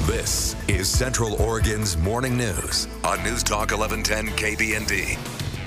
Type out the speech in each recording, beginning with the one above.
This is Central Oregon's Morning News on News Talk 1110 KBND.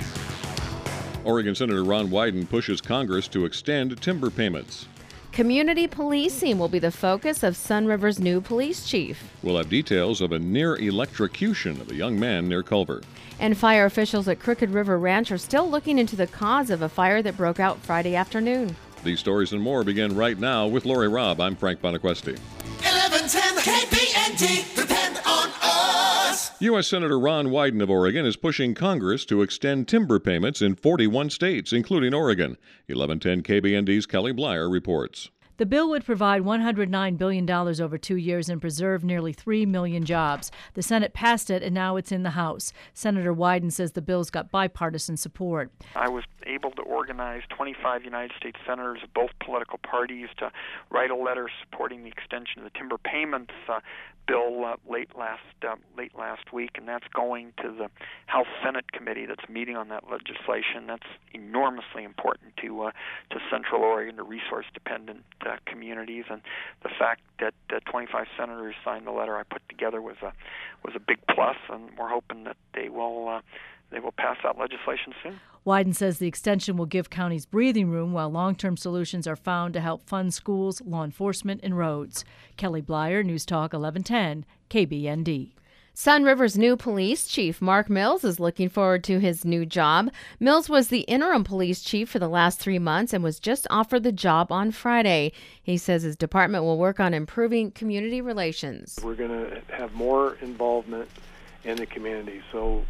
Oregon Senator Ron Wyden pushes Congress to extend timber payments. Community policing will be the focus of Sunriver's new police chief. We'll have details of a near electrocution of a young man near Culver. And fire officials at Crooked River Ranch are still looking into the cause of a fire that broke out Friday afternoon. These stories and more begin right now with Lori Robb. I'm Frank Bonaquesti. 1110 KBND, depend on us. U.S. Senator Ron Wyden of Oregon is pushing Congress to extend timber payments in 41 states, including Oregon. 1110 KBND's Kelly Blyer reports. The bill would provide $109 billion over 2 years and preserve nearly 3 million jobs. The Senate passed it, and now it's in the House. Senator Wyden says the bill's got bipartisan support. I was able to organize 25 United States senators of both political parties to write a letter supporting the extension of the timber payments bill late last week, and that's going to the House Senate committee that's meeting on that legislation. That's enormously important to Central Oregon, to resource-dependent communities, and the fact that 25 senators signed the letter I put together was a big plus, and we're hoping that they will pass that legislation soon. Wyden says the extension will give counties breathing room while long-term solutions are found to help fund schools, law enforcement, and roads. Kelly Blyer, News Talk 1110, KBND. Sunriver's new police chief, Mark Mills, is looking forward to his new job. Mills was the interim police chief for the last 3 months and was just offered the job on Friday. He says his department will work on improving community relations. We're going to have more involvement in the community. So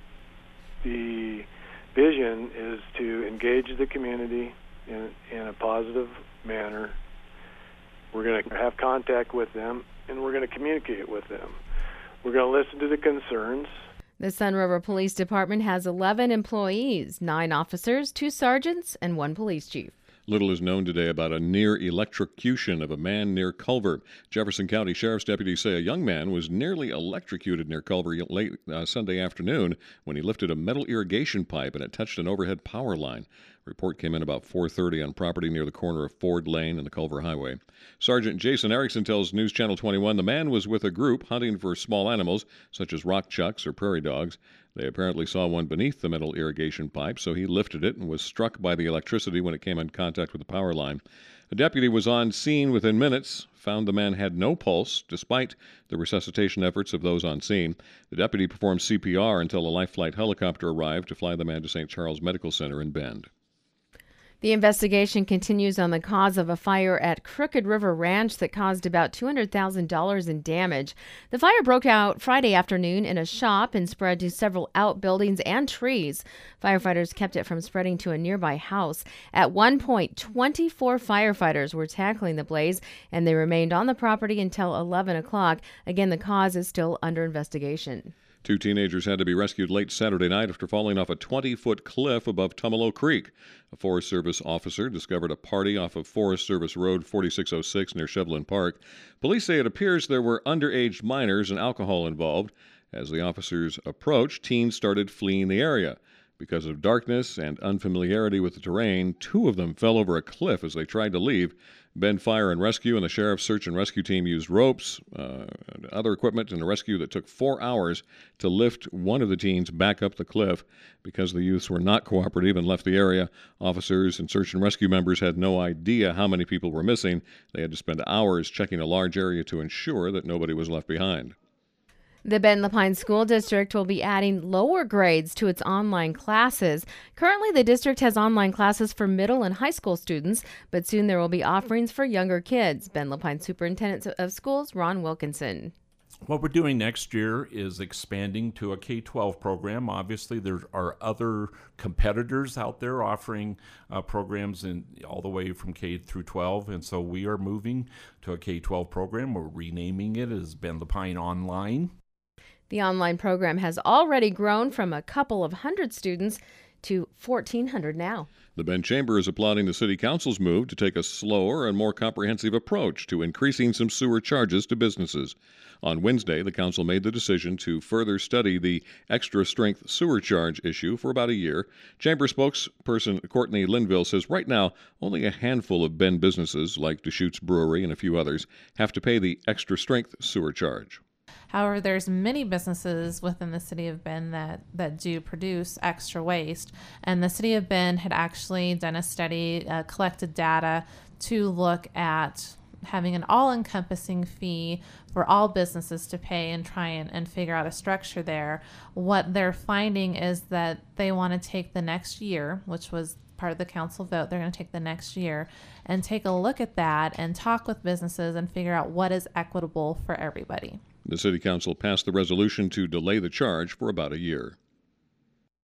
the vision is to engage the community in a positive manner. We're going to have contact with them, and we're going to communicate with them. We're going to listen to the concerns. The Sunriver Police Department has 11 employees, 9 officers, 2 sergeants, and 1 police chief. Little is known today about a near electrocution of a man near Culver. Jefferson County Sheriff's deputies say a young man was nearly electrocuted near Culver late Sunday afternoon when he lifted a metal irrigation pipe and it touched an overhead power line. A report came in about 4:30 on property near the corner of Ford Lane and the Culver Highway. Sergeant Jason Erickson tells News Channel 21 the man was with a group hunting for small animals such as rock chucks or prairie dogs. They apparently saw one beneath the metal irrigation pipe, so he lifted it and was struck by the electricity when it came in contact with the power line. A deputy was on scene within minutes, found the man had no pulse, despite the resuscitation efforts of those on scene. The deputy performed CPR until a life flight helicopter arrived to fly the man to St. Charles Medical Center in Bend. The investigation continues on the cause of a fire at Crooked River Ranch that caused about $200,000 in damage. The fire broke out Friday afternoon in a shop and spread to several outbuildings and trees. Firefighters kept it from spreading to a nearby house. At one point, 24 firefighters were tackling the blaze, and they remained on the property until 11 o'clock. Again, the cause is still under investigation. 2 teenagers had to be rescued late Saturday night after falling off a 20-foot cliff above Tumalo Creek. A Forest Service officer discovered a party off of Forest Service Road 4606 near Shevlin Park. Police say it appears there were underage minors and alcohol involved. As the officers approached, teens started fleeing the area. Because of darkness and unfamiliarity with the terrain, 2 of them fell over a cliff as they tried to leave. Bend Fire and Rescue and the Sheriff's Search and Rescue Team used ropes and other equipment in a rescue that took 4 hours to lift one of the teens back up the cliff. Because the youths were not cooperative and left the area, officers and search and rescue members had no idea how many people were missing. They had to spend hours checking a large area to ensure that nobody was left behind. The Bend Lapine School District will be adding lower grades to its online classes. Currently, the district has online classes for middle and high school students, but soon there will be offerings for younger kids. Bend Lapine Superintendent of Schools, Ron Wilkinson. What we're doing next year is expanding to a K-12 program. Obviously, there are other competitors out there offering programs all the way from K through 12, and so we are moving to a K-12 program. We're renaming it as Bend Lapine Online. The online program has already grown from a couple of hundred students to $1,400 now. The Bend Chamber is applauding the City Council's move to take a slower and more comprehensive approach to increasing some sewer charges to businesses. On Wednesday, the Council made the decision to further study the extra-strength sewer charge issue for about a year. Chamber spokesperson Courtney Linville says right now only a handful of Bend businesses, like Deschutes Brewery and a few others, have to pay the extra-strength sewer charge. However, there's many businesses within the city of Bend that do produce extra waste. And the city of Bend had actually done a study, collected data to look at having an all-encompassing fee for all businesses to pay and try and figure out a structure there. What they're finding is that they want to take the next year, which was part of the council vote, they're going to take the next year and take a look at that and talk with businesses and figure out what is equitable for everybody. The City Council passed the resolution to delay the charge for about a year.